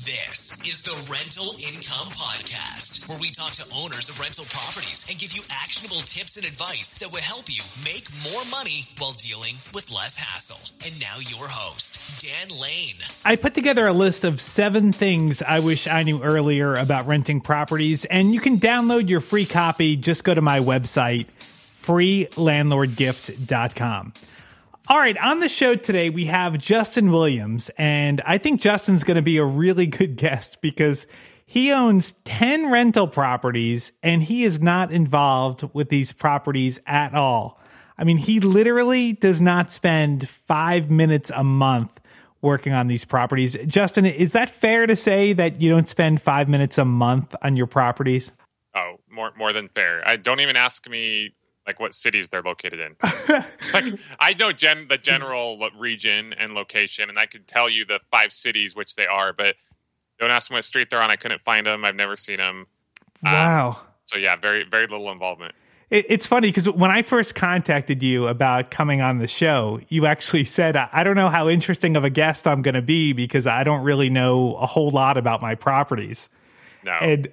This is the Rental Income Podcast, where we talk to owners of rental properties and give you actionable tips and advice that will help you make more money while dealing with less hassle. And now your host, Dan Lane. I put together a list of 7 things I wish I knew earlier about renting properties, and you can download your free copy. Just go to my website, freelandlordgift.com. All right, on the show today, we have Justin Williams, and I think Justin's going to be a really good guest because he owns 10 rental properties, and he is not involved with these properties at all. I mean, he literally does not spend 5 minutes a month working on these properties. Justin, is that fair to say that you don't spend 5 minutes a month on your properties? Oh, more than fair. Don't even ask me like what cities they're located in. Like, I know the general region and location, and I can tell you the 5 cities which they are, but don't ask me what street they're on. I couldn't find them. I've never seen them. Wow. So yeah, very, very little involvement. It's funny because when I first contacted you about coming on the show, you actually said, I don't know how interesting of a guest I'm going to be because I don't really know a whole lot about my properties. No. And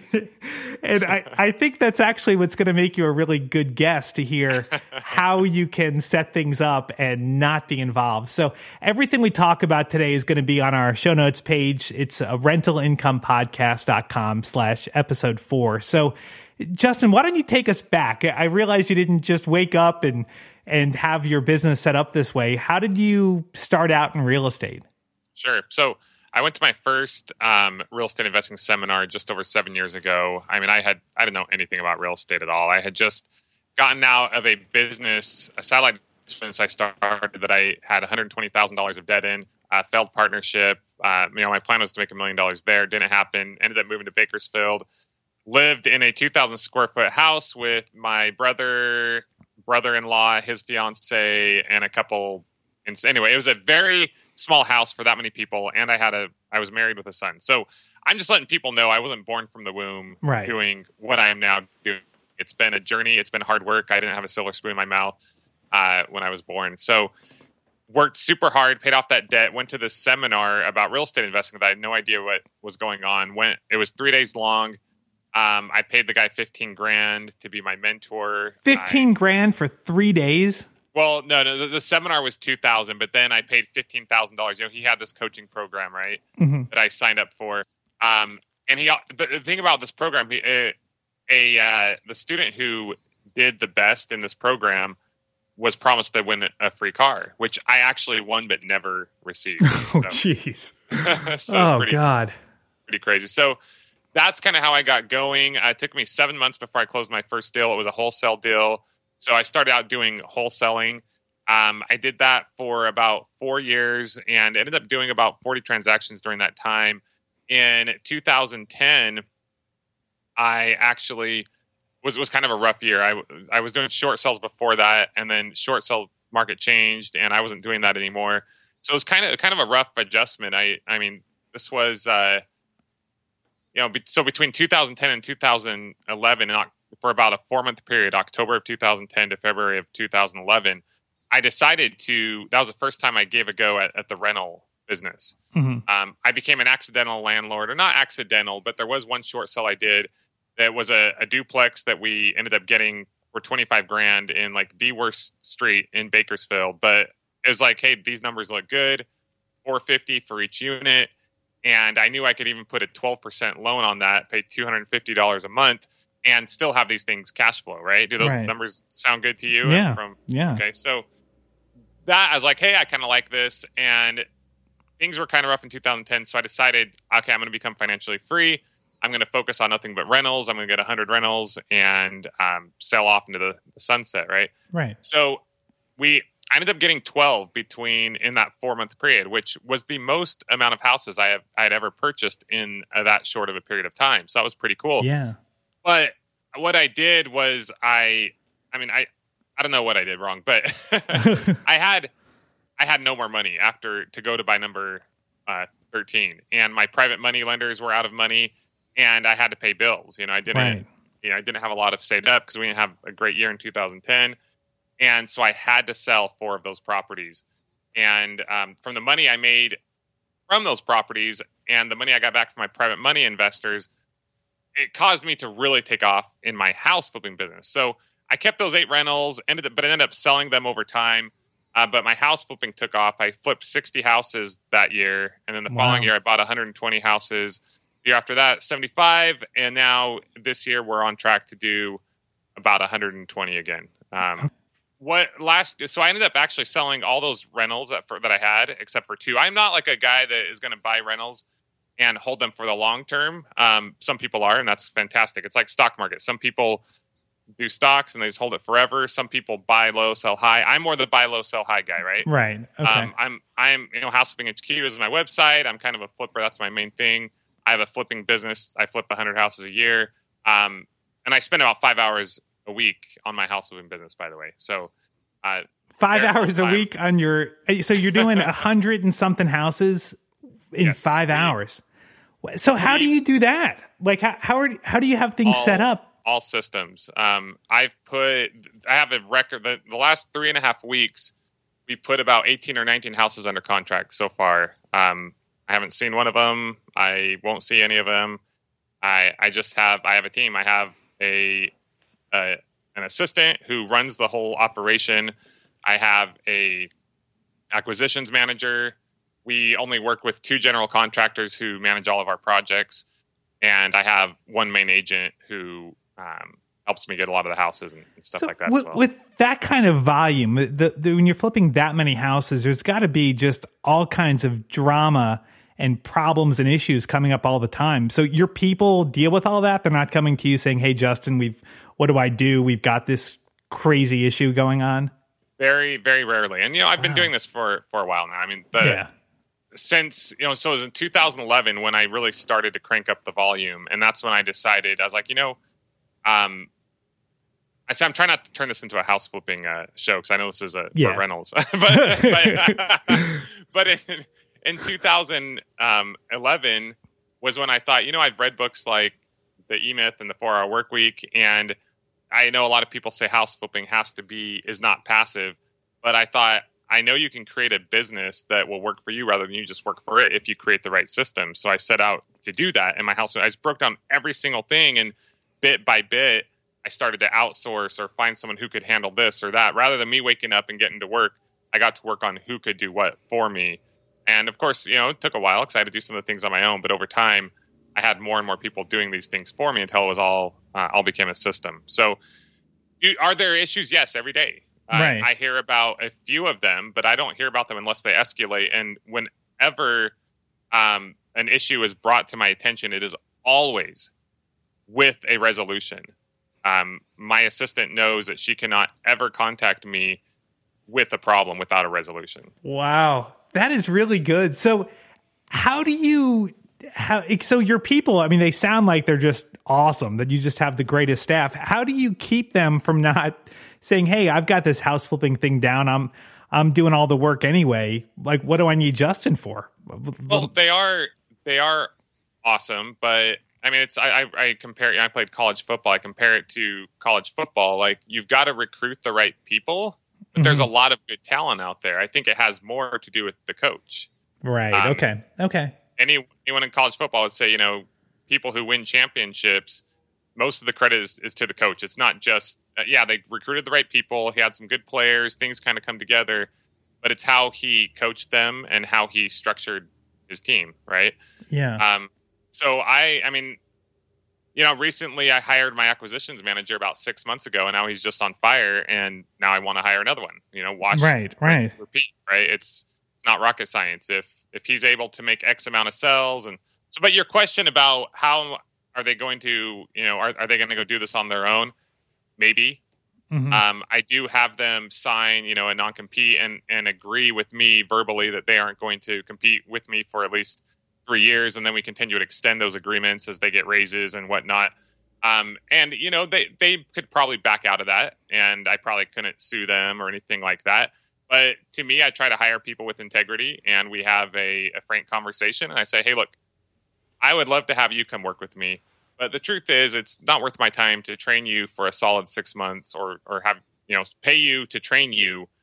I think that's actually what's going to make you a really good guest, to hear how you can set things up and not be involved. So everything we talk about today is going to be on our show notes page. It's rentalincomepodcast.com/episode 4. So Justin, why don't you take us back? I realize you didn't just wake up and have your business set up this way. How did you start out in real estate? Sure. So I went to my first real estate investing seminar just over 7 years ago. I mean, I didn't know anything about real estate at all. I had just gotten out of a satellite business I started that I had $120,000 of debt in, failed partnership. My plan was to make $1 million there. Didn't happen. Ended up moving to Bakersfield. Lived in a 2,000 square foot house with my brother-in-law, his fiance, and a couple. And anyway, it was a very small house for that many people, and I was married with a son. So I'm just letting people know I wasn't born from the womb doing what I am now doing. It's been a journey. It's been hard work. I didn't have a silver spoon in my mouth when I was born. So worked super hard, paid off that debt, went to this seminar about real estate investing that I had no idea what was going on. It was 3 days long. I paid the guy $15,000 to be my mentor. $15,000 for 3 days? Well, no, the seminar was $2,000, but then I paid $15,000. He had this coaching program, right, that I signed up for. And the thing about this program, the student who did the best in this program was promised to win a free car, which I actually won but never received. Oh, jeez. So God. Pretty crazy. So that's kind of how I got going. It took me 7 months before I closed my first deal. It was a wholesale deal. So I started out doing wholesaling. I did that for about 4 years and ended up doing about 40 transactions during that time. In 2010, I actually was kind of a rough year. I was doing short sales before that, and then short sales market changed, and I wasn't doing that anymore. So it was kind of a rough adjustment. I mean, this was so between 2010 and 2011, for about a 4-month period, October of 2010 to February of 2011, I decided that was the first time I gave a go at the rental business. Mm-hmm. I became an accidental landlord, or not accidental, but there was one short sale I did that was a duplex that we ended up getting for $25,000 in like the worst street in Bakersfield. But it was like, hey, these numbers look good, $450 for each unit. And I knew I could even put a 12% loan on that, pay $250 a month, and still have these things cash flow, right? Do those numbers sound good to you? Yeah. Okay. So that, I was like, hey, I kind of like this. And things were kind of rough in 2010. So I decided, okay, I'm going to become financially free. I'm going to focus on nothing but rentals. I'm going to get 100 rentals and sell off into the sunset, right? Right. So I ended up getting 12 in that 4-month period, which was the most amount of houses I had ever purchased in that short of a period of time. So that was pretty cool. Yeah. But what I did was I don't know what I did wrong, but I had no more money to go to buy number 13, and my private money lenders were out of money, and I had to pay bills. I didn't have a lot of saved up because we didn't have a great year in 2010, and so I had to sell 4 of those properties. And from the money I made from those properties and the money I got back from my private money investors, it caused me to really take off in my house flipping business. So I kept those 8 rentals, but I ended up selling them over time. But my house flipping took off. I flipped 60 houses that year. And then the following year, I bought 120 houses. The year after that, 75. And now this year, we're on track to do about 120 again. So I ended up actually selling all those rentals that I had, except for 2. I'm not like a guy that is going to buy rentals and hold them for the long term. Some people are, and that's fantastic. It's like stock market. Some people do stocks and they just hold it forever. Some people buy low, sell high. I'm more the buy low, sell high guy, right? Right. Okay. I'm House Flipping HQ is my website. I'm kind of a flipper. That's my main thing. I have a flipping business. I flip 100 houses a year. And I spend about 5 hours a week on my house flipping business, by the way. So 5 hours a week on so you're doing 100 and something houses in 5 hours. So how do you do that? Like how do you have things set up? All systems. I have a record that the last 3.5 weeks, we put about 18 or 19 houses under contract so far. I haven't seen one of them. I won't see any of them. I have a team. I have an assistant who runs the whole operation. I have a acquisitions manager. We only work with 2 general contractors who manage all of our projects. And I have one main agent who helps me get a lot of the houses and stuff like that as well. With that kind of volume, when you're flipping that many houses, there's got to be just all kinds of drama and problems and issues coming up all the time. So your people deal with all that? They're not coming to you saying, hey, Justin, what do I do? We've got this crazy issue going on. Very, very rarely. And, I've been doing this for a while now. I mean, since, so it was in 2011 when I really started to crank up the volume. And that's when I decided, I was like, I said, I'm trying not to turn this into a house flipping show because I know this is for rentals. but in 2011 was when I thought, I've read books like The E-Myth and The 4-Hour Workweek, and I know a lot of people say house flipping is not passive, but I thought, I know you can create a business that will work for you rather than you just work for it if you create the right system. So I set out to do that in my house. I just broke down every single thing, and bit by bit, I started to outsource or find someone who could handle this or that. Rather than me waking up and getting to work, I got to work on who could do what for me. And of course, it took a while because I had to do some of the things on my own. But over time, I had more and more people doing these things for me until it was all became a system. So are there issues? Yes, every day. Right. I hear about a few of them, but I don't hear about them unless they escalate. And whenever an issue is brought to my attention, it is always with a resolution. My assistant knows that she cannot ever contact me with a problem without a resolution. Wow. That is really good. So so your people, I mean, they sound like they're just awesome, that you just have the greatest staff. How do you keep them from not saying, hey, I've got this house flipping thing down. I'm doing all the work anyway. Like, what do I need Justin for? Well, they are awesome, but I mean, I compare. I played college football. I compare it to college football. Like, you've got to recruit the right people, but there's a lot of good talent out there. I think it has more to do with the coach. Right. Okay. Anyone in college football would say, people who win championships, most of the credit is to the coach. It's not just, they recruited the right people. He had some good players. Things kind of come together, but it's how he coached them and how he structured his team. Right. Yeah. So recently I hired my acquisitions manager about 6 months ago, and now he's just on fire. And now I want to hire another one, watch, right. repeat, right. It's not rocket science. If he's able to make X amount of sales. And so, but your question about how are they going to, are they going to go do this on their own? Maybe. Mm-hmm. I do have them sign, a non-compete and agree with me verbally that they aren't going to compete with me for at least 3 years. And then we continue to extend those agreements as they get raises and whatnot. They could probably back out of that, and I probably couldn't sue them or anything like that. But to me, I try to hire people with integrity, and we have a frank conversation. And I say, hey, look, I would love to have you come work with me. But the truth is, it's not worth my time to train you for a solid 6 months or have, pay you to train you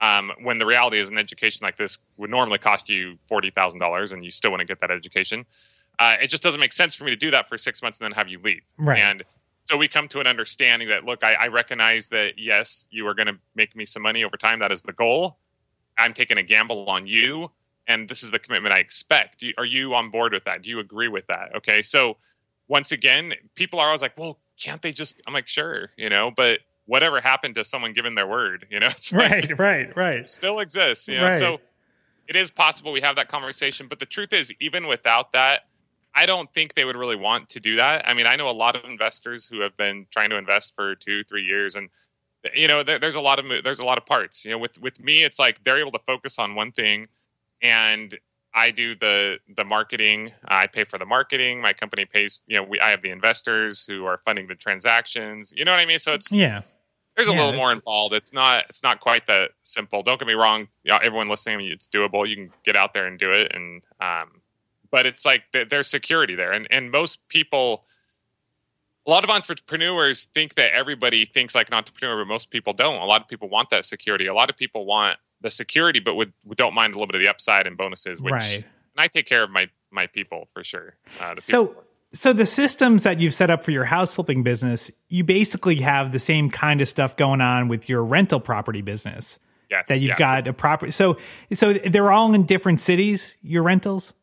When the reality is an education like this would normally cost you $40,000 and you still wouldn't get that education. It just doesn't make sense for me to do that for 6 months and then have you leave. Right. And so we come to an understanding that, look, I recognize that, yes, you are going to make me some money over time. That is the goal. I'm taking a gamble on you. And this is the commitment I expect. Are you on board with that? Do you agree with that? Okay. So once again, people are always like, well, can't they just, I'm like, sure, but whatever happened to someone giving their word, it's like, right. Still exists, Right. So it is possible we have that conversation. But the truth is, even without that, I don't think they would really want to do that. I mean, I know a lot of investors who have been trying to invest for 2-3 years, and there's a lot of parts. With me, it's like they're able to focus on one thing, and I do the marketing. I pay for the marketing. My company pays. I have the investors who are funding the transactions. You know what I mean? So it's There's a little more involved. It's not quite that simple. Don't get me wrong. Everyone listening, it's doable. You can get out there and do it, and but it's like there's security there, and most people. A lot of entrepreneurs think that everybody thinks like an entrepreneur, but most people don't. A lot of people want that security. A lot of people want the security, but don't mind a little bit of the upside and bonuses. Which, and I take care of my people for sure. So the systems that you've set up for your house flipping business, you basically have the same kind of stuff going on with your rental property business. Yes, that you've got a property. So they're all in different cities. Your rentals.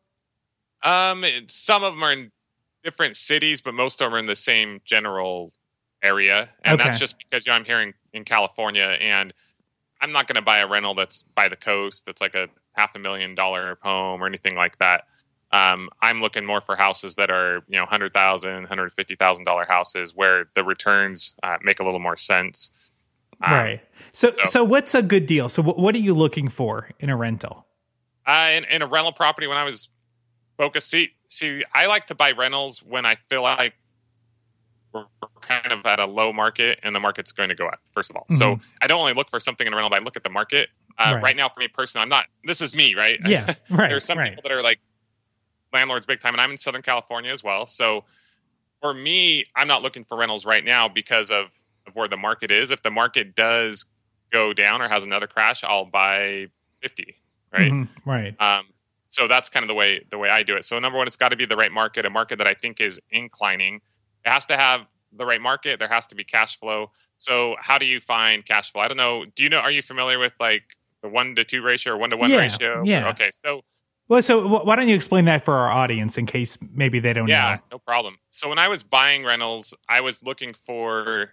Some of them are in different cities, but most of them are in the same general area. And that's just because I'm here in California, and I'm not going to buy a rental that's by the coast. That's like a $500,000 home or anything like that. I'm looking more for houses that are, $100,000, $150,000 houses where the returns make a little more sense. Right. So what's a good deal? So what are you looking for in a rental? In a rental property, when I was focused, see, I like to buy rentals when I feel like we're kind of at a low market and the market's going to go up, first of all. Mm-hmm. So I don't only look for something in a rental, but I look at the market. Right now, for me personally, this is me, right? Yeah, right. There's some people that are like landlords big time, and I'm in Southern California as well. So for me, I'm not looking for rentals right now because of where the market is. If the market does go down or has another crash, I'll buy 50, right? Mm-hmm, right. So that's kind of the way I do it. So number one, it's got to be the right market, a market that I think is inclining. It has to have the right market. There has to be cash flow. So how do you find cash flow? I don't know. Are you familiar with like the 1-to-2 ratio or 1-to-1 ratio? Yeah. Okay. So why don't you explain that for our audience in case maybe they don't know? Yeah, no problem. So when I was buying rentals, I was looking for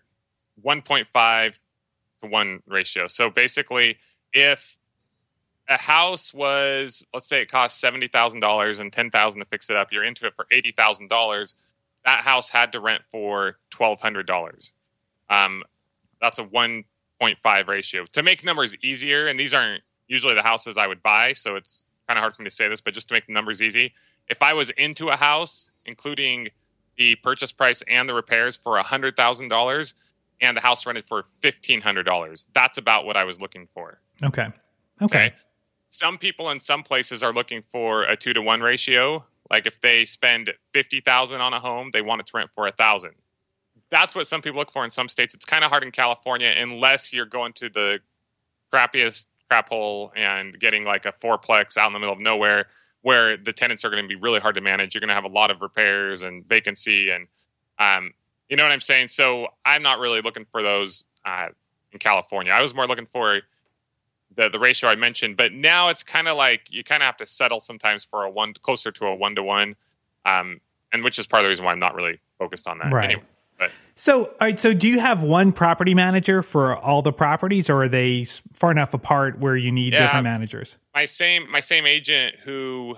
1.5-to-1 ratio. So basically, if a house was, let's say it cost $70,000 and $10,000 to fix it up, you're into it for $80,000. That house had to rent for $1,200. That's a 1.5 ratio. To make numbers easier, and these aren't usually the houses I would buy, so it's kind of hard for me to say this, but just to make the numbers easy, if I was into a house, including the purchase price and the repairs for $100,000, and the house rented for $1,500, that's about what I was looking for. Okay. Some people in some places are looking for a 2-to-1 ratio. Like if they spend $50,000 on a home, they want it to rent for $1,000. That's what some people look for in some states. It's kind of hard in California unless you're going to the crappiest crap hole and getting like a fourplex out in the middle of nowhere where the tenants are going to be really hard to manage. You're going to have a lot of repairs and vacancy, and you know what I'm saying? So I'm not really looking for those in California. I was more looking for the ratio I mentioned, but now it's kind of like you kind of have to settle sometimes for closer to a 1-to-1, and which is part of the reason why I'm not really focused on that. Right. Anyway, So, all right. So, do you have one property manager for all the properties, or are they far enough apart where you need different managers? My same agent who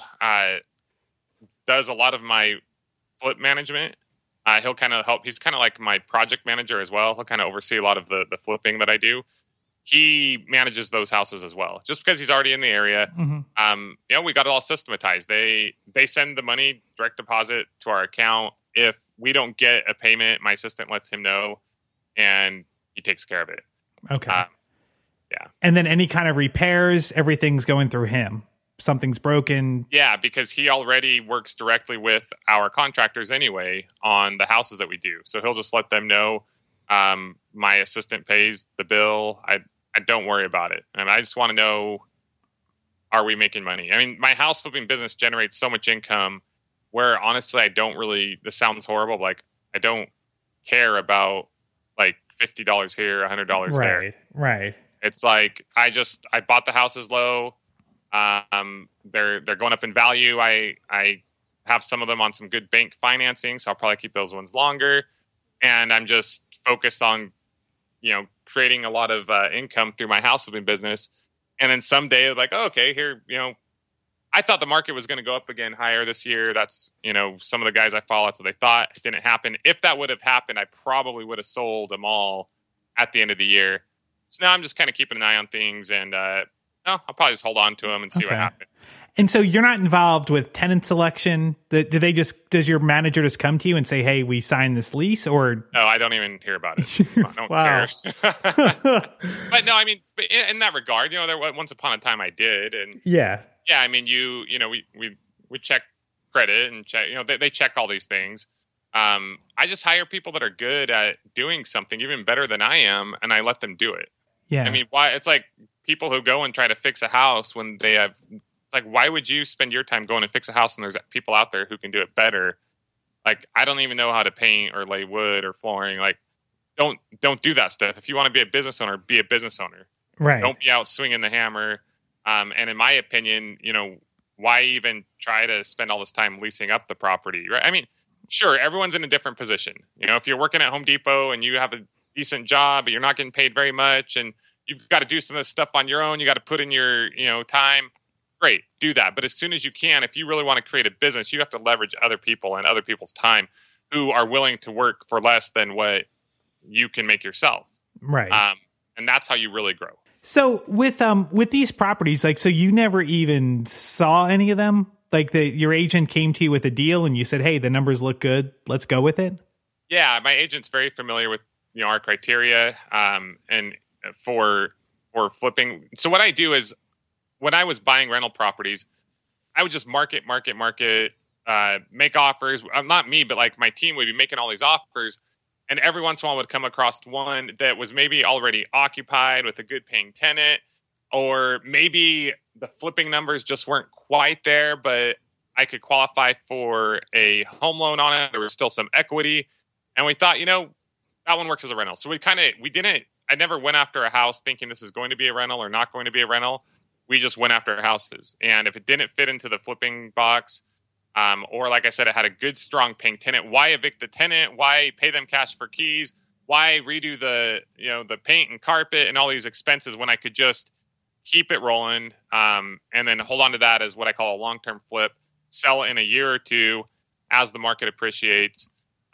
does a lot of my flip management. He'll kind of help. He's kind of like my project manager as well. He'll kind of oversee a lot of the flipping that I do. He manages those houses as well, just because he's already in the area. Mm-hmm. We got it all systematized. They send the money direct deposit to our account. If we don't get a payment, my assistant lets him know, and he takes care of it. Okay. Yeah. And then any kind of repairs, everything's going through him. Something's broken. Yeah, because he already works directly with our contractors anyway on the houses that we do. So he'll just let them know. My assistant pays the bill. I don't worry about it. And I just want to know, are we making money? I mean, my house flipping business generates so much income where honestly, I don't really, this sounds horrible, but like I don't care about like $50 here, $100 there. Right. It's like, I bought the houses low. They're going up in value. I have some of them on some good bank financing, so I'll probably keep those ones longer. And I'm just focused on, creating a lot of income through my house flipping business. And then someday, like, oh, okay, here, I thought the market was going to go up again higher this year. That's, some of the guys I follow, that's what they thought. It didn't happen. If that would have happened, I probably would have sold them all at the end of the year. So now I'm just kind of keeping an eye on things, and I'll probably just hold on to them and see what happens. And so you're not involved with tenant selection. Does your manager just come to you and say, hey, we signed this lease, or? No, I don't even hear about it. I don't care. But no, I mean, in that regard, there once upon a time I did. And yeah, I mean, we check credit and check, they check all these things. I just hire people that are good at doing something even better than I am, and I let them do it. Yeah. I mean, why? It's like people who go and try to fix a house when they have. Like, why would you spend your time going and fix a house and there's people out there who can do it better? Like, I don't even know how to paint or lay wood or flooring. Like, don't do that stuff. If you want to be a business owner, be a business owner. Right. Don't be out swinging the hammer. And in my opinion, why even try to spend all this time leasing up the property? Right. I mean, sure, everyone's in a different position. If you're working at Home Depot and you have a decent job, but you're not getting paid very much, and you've got to do some of this stuff on your own, you got to put in your, time. Great, do that. But as soon as you can, if you really want to create a business, you have to leverage other people and other people's time who are willing to work for less than what you can make yourself. Right. And that's how you really grow. So with these properties, like, so you never even saw any of them? Like your agent came to you with a deal and you said, hey, the numbers look good, let's go with it? Yeah, my agent's very familiar with, our criteria and for flipping. So what I do is, when I was buying rental properties, I would just market, make offers. Not me, but like my team would be making all these offers. And every once in a while would come across one that was maybe already occupied with a good paying tenant, or maybe the flipping numbers just weren't quite there, but I could qualify for a home loan on it. There was still some equity. And we thought, that one works as a rental. So I never went after a house thinking this is going to be a rental or not going to be a rental. We just went after houses. And if it didn't fit into the flipping box, or like I said, it had a good, strong paying tenant, why evict the tenant? Why pay them cash for keys? Why redo the paint and carpet and all these expenses when I could just keep it rolling, and then hold on to that as what I call a long-term flip, sell it in a year or two as the market appreciates.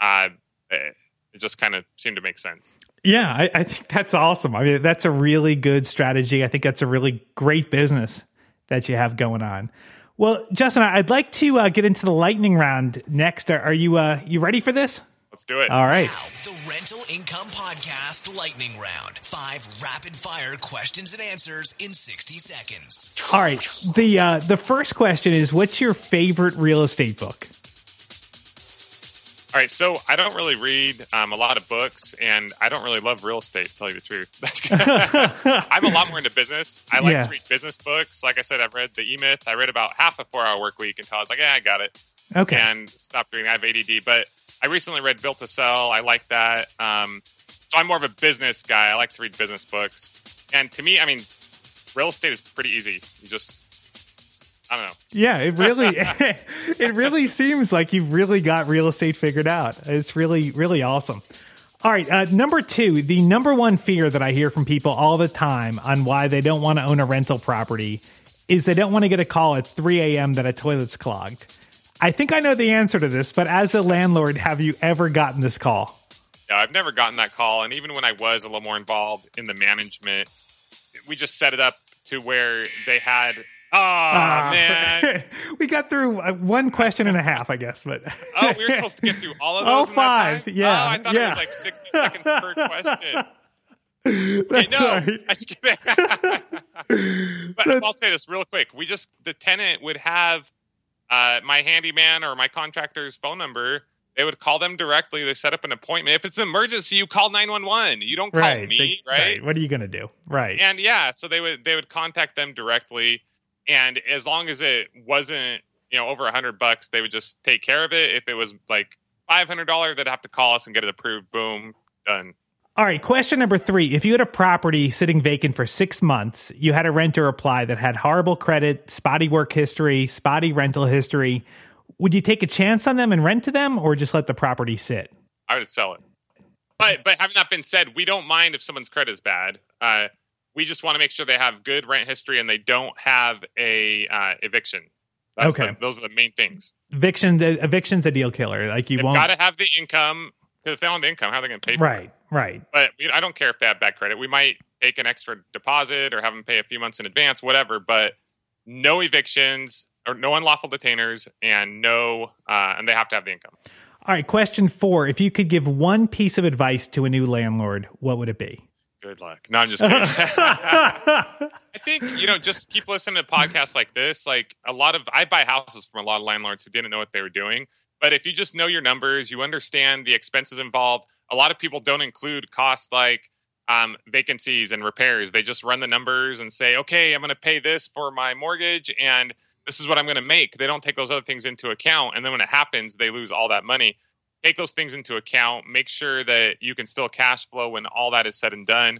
It just kind of seemed to make sense. Yeah, I think that's awesome. I mean, that's a really good strategy. I think that's a really great business that you have going on. Well, Justin, I'd like to get into the lightning round next. Are you ready for this? Let's do it. All right. Now, the Rental Income Podcast Lightning Round. 5 rapid-fire questions and answers in 60 seconds. All right. The first question is, what's your favorite real estate book? All right, so I don't really read a lot of books, and I don't really love real estate, to tell you the truth. I'm a lot more into business. I like to read business books. Like I said, I've read The E-Myth. I read about half a 4-hour work week until I was like, I got it. Okay. And stopped doing that. I have ADD. But I recently read Built to Sell. I like that. So I'm more of a business guy. I like to read business books. And to me, I mean, real estate is pretty easy. You just... I don't know. Yeah, it really seems like you've really got real estate figured out. It's really, really awesome. All right. Number 2, the number one fear that I hear from people all the time on why they don't want to own a rental property is they don't want to get a call at 3 a.m. that a toilet's clogged. I think I know the answer to this, but as a landlord, have you ever gotten this call? Yeah, I've never gotten that call. And even when I was a little more involved in the management, we just set it up to where they had... Oh, man. We got through 1 question and a half, I guess. But we were supposed to get through all of those. All 5, yeah. Oh, I thought it was like 60 seconds per question. But I'll say this real quick. The tenant would have my handyman or my contractor's phone number. They would call them directly. They set up an appointment. If it's an emergency, you call 911. You don't call me, right? What are you going to do? Right. And yeah, so they would contact them directly. And as long as it wasn't, over $100, they would just take care of it. If it was like $500, they'd have to call us and get it approved. Boom, done. All right, question number 3. If you had a property sitting vacant for 6 months, you had a renter apply that had horrible credit, spotty work history, spotty rental history, would you take a chance on them and rent to them, or just let the property sit? I would sell it. But having that been said, we don't mind if someone's credit is bad. We just want to make sure they have good rent history and they don't have a eviction. Those are the main things. Eviction's a deal killer. Like They've got to have the income. Because if they don't have the income, how are they going to pay for it? Right. But I don't care if they have bad credit. We might take an extra deposit or have them pay a few months in advance, whatever. But no evictions or no unlawful detainers, and and they have to have the income. All right, question 4. If you could give one piece of advice to a new landlord, what would it be? Good luck. No, I'm just kidding. I think, just keep listening to podcasts like this. Like I buy houses from a lot of landlords who didn't know what they were doing. But if you just know your numbers, you understand the expenses involved. A lot of people don't include costs like vacancies and repairs. They just run the numbers and say, okay, I'm going to pay this for my mortgage and this is what I'm going to make. They don't take those other things into account. And then when it happens, they lose all that money. Take those things into account. Make sure that you can still cash flow when all that is said and done.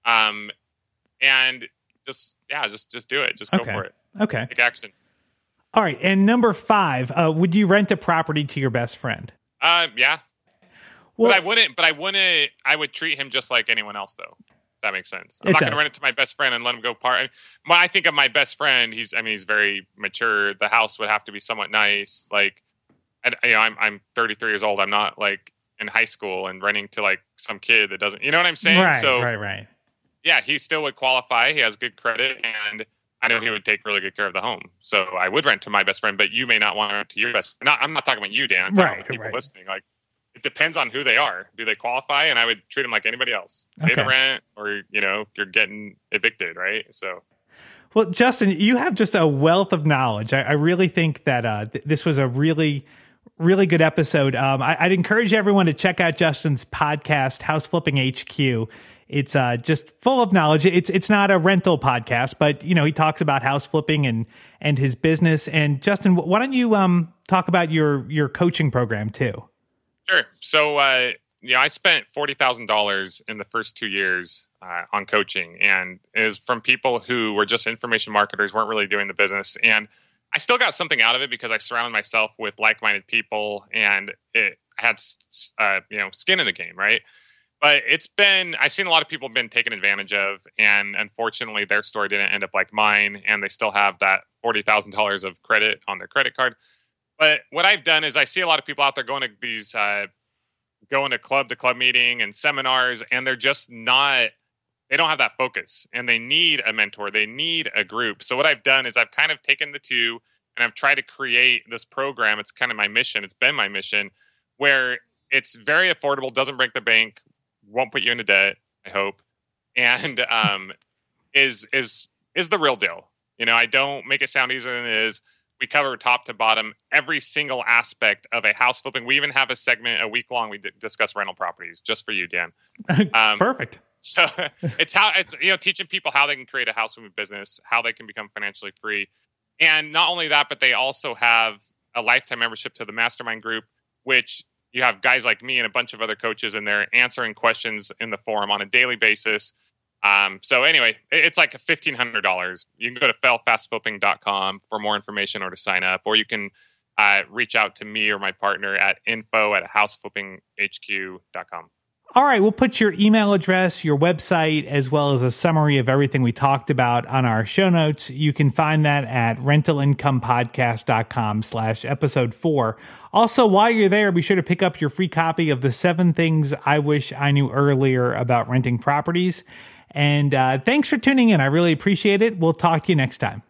And just do it. Just go for it. Okay. Take action. All right. And number 5, would you rent a property to your best friend? Yeah. Well, but I wouldn't, I would treat him just like anyone else though. That makes sense. I'm not going to rent it to my best friend and let him go party. When I think of my best friend, he's very mature. The house would have to be somewhat nice. Like, I'm 33 years old. I'm not like in high school and renting to like some kid that doesn't, you know what I'm saying? Right. Yeah, he still would qualify. He has good credit, and I know he would take really good care of the home. So I would rent to my best friend, but you may not want to rent to your best. I'm not talking about you, Dan. I'm talking about people listening. Like, it depends on who they are. Do they qualify? And I would treat them like anybody else. Pay the rent, or you're getting evicted, right? So. Well, Justin, you have just a wealth of knowledge. I really think that this was a really, really good episode. I'd encourage everyone to check out Justin's podcast, House Flipping HQ. It's just full of knowledge. It's not a rental podcast, but he talks about house flipping and his business. And Justin, why don't you talk about your coaching program too? Sure. So I spent $40,000 in the first 2 years on coaching, and it was from people who were just information marketers, weren't really doing the business. And I still got something out of it because I surrounded myself with like-minded people, and I had skin in the game, right? But I've seen a lot of people have been taken advantage of, and unfortunately their story didn't end up like mine, and they still have that $40,000 of credit on their credit card. But what I've done is I see a lot of people out there going to these, going to club meeting and seminars, and they're just they don't have that focus, and they need a mentor. They need a group. So what I've done is I've kind of taken the two, and I've tried to create this program. It's kind of my mission. It's been my mission, where it's very affordable, doesn't break the bank, won't put you into debt, I hope, and is the real deal. I don't make it sound easier than it is. We cover top to bottom every single aspect of a house flipping. We even have a segment a week long. We discuss rental properties just for you, Dan. Perfect. So it's teaching people how they can create a house flipping business, how they can become financially free, and not only that, but they also have a lifetime membership to the mastermind group, which you have guys like me and a bunch of other coaches in there answering questions in the forum on a daily basis. So anyway, it's like $1,500. You can go to fellfastflipping.com for more information or to sign up, or you can reach out to me or my partner at info@houseflippinghq.com. All right, we'll put your email address, your website, as well as a summary of everything we talked about on our show notes. You can find that at rentalincomepodcast.com/episode 4. Also, while you're there, be sure to pick up your free copy of the 7 Things I Wish I Knew Earlier About Renting Properties. And thanks for tuning in. I really appreciate it. We'll talk to you next time.